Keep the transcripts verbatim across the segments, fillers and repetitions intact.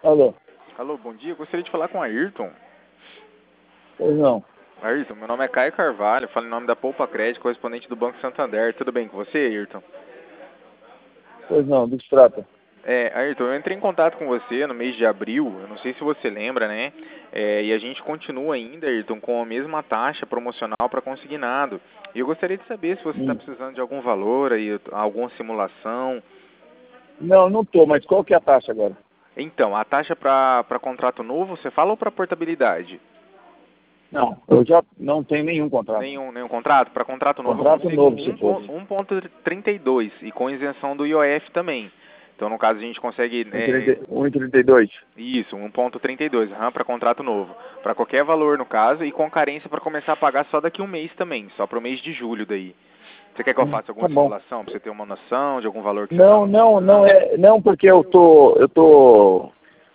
Alô? Alô, bom dia. Gostaria de falar com o Ayrton. Pois não. Ayrton, meu nome é Caio Carvalho, falo em nome da Poupa Crédito, correspondente do Banco Santander. Tudo bem com você, Ayrton? Pois não, do que se trata? É, Ayrton, eu entrei em contato com você no mês de abril, eu não sei se você lembra, né? É, e a gente continua ainda, Ayrton, com a mesma taxa promocional para consignado. E eu gostaria de saber se você está Hum. precisando de algum valor aí, alguma simulação. Não, não tô, mas qual que é a taxa agora? Então, a taxa para contrato novo, você fala ou para portabilidade? Não, eu já não tenho nenhum contrato. Nenhum, nenhum contrato? Para contrato novo Contrato eu consigo novo, se fosse. um ponto trinta e dois e com isenção do I O F também. Então, no caso, a gente consegue... É, um e trinta e dois? isso, um ponto trinta e dois, uhum, para contrato novo. Para qualquer valor, no caso, e com carência para começar a pagar só daqui um mês também, só para o mês de julho daí. Você quer que eu Hum, faça alguma tá bom. simulação, para você ter uma noção de algum valor que Não, você está não, não é. Não, porque eu tô. Eu tô.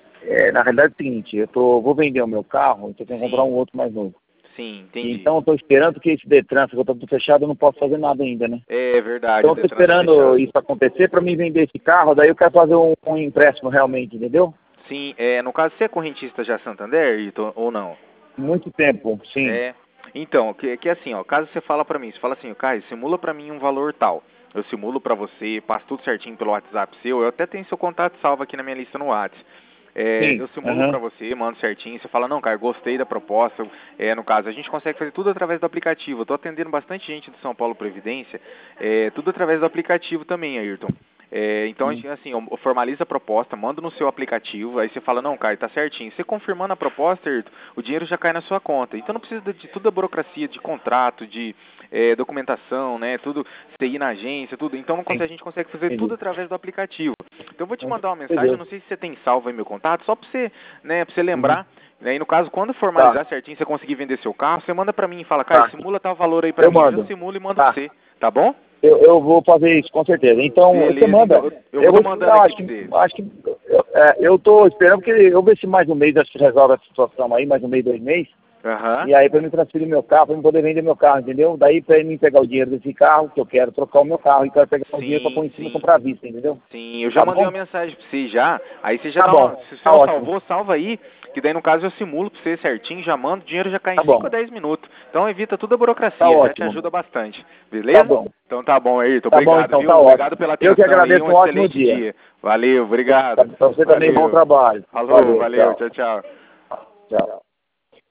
É, na realidade é o seguinte, eu tô. Vou vender o meu carro, então eu tenho que comprar Sim, um outro mais novo. sim, entendi. Então eu tô esperando que esse Detran, se eu tô tudo fechado, eu não posso fazer nada ainda, né? É verdade, Então o eu tô Detran tá esperando fechado. isso acontecer para me vender esse carro, daí eu quero fazer um, um empréstimo realmente, entendeu? Sim, é, no caso, você é correntista já Santander, Ayrton, ou não? Muito tempo, sim. É. Então, que, que assim, ó, caso você fala pra mim, você fala assim, Caio, simula pra mim um valor tal. Eu simulo pra você, passo tudo certinho pelo WhatsApp seu, eu até tenho seu contato salvo aqui na minha lista no WhatsApp. É, Sim. eu simulo Aham. pra você, mando certinho, você fala, não, Caio, gostei da proposta. É, no caso, a gente consegue fazer tudo através do aplicativo. Eu tô atendendo bastante gente do São Paulo Previdência, é, tudo através do aplicativo também, Ayrton. É, então, a Hum. gente, assim, eu formaliza a proposta, manda no seu aplicativo, aí você fala, não, Caio, tá certinho. Você confirmando a proposta, Ayrton, o dinheiro já cai na sua conta. Então não precisa de, de toda a burocracia, de contrato, de é, documentação, né, tudo, você ir na agência, tudo. Então Sim. a gente consegue fazer tudo Entendi. através do aplicativo. Então eu vou te mandar uma mensagem, eu Entendeu? não sei se você tem salvo aí meu contato, só pra você, né, pra você Uhum. lembrar. Aí no caso, quando Tá, formalizar certinho, você conseguir vender seu carro, você manda pra mim e fala, Caio, tá. simula tal valor aí pra Eu mim. Eu já mando. simulo e mando pra Tá. você, tá bom? Eu, eu vou fazer isso, com certeza. Então, você Beleza, manda. então eu, eu Eu vou vou mandando esperar, aqui acho pra que. você. Acho que eu, é, eu tô esperando, porque eu ver se mais um mês acho que resolve essa situação aí, mais um mês, dois meses. Aham. E aí para mim transferir meu carro, para mim poder vender meu carro, entendeu? Daí para mim pegar o dinheiro desse carro, que eu quero trocar o meu carro, e quero pegar o dinheiro para pôr Sim, em cima e sim. comprar à vista, entendeu? Sim, eu já Tá mandei bom? uma mensagem pra você já. Aí você já Tá dá uma. bom. Se você Tá não ótimo. salvou, salva aí. Que daí no caso eu simulo pra você certinho, já mando, o dinheiro já cai em Tá cinco a bom. dez minutos. Então evita toda a Tá burocracia, já te ótimo. ajuda bastante. Tá Beleza? bom. Então tá bom, Ayrton. Tá bom Obrigado, então, viu? tá ótimo. Obrigado pela Eu que atenção aí, agradeço, um um ótimo excelente dia. dia. Valeu, Para obrigado. você também, bom Valeu. trabalho. Falou, Valeu, valeu, tchau. tchau, tchau. Tchau.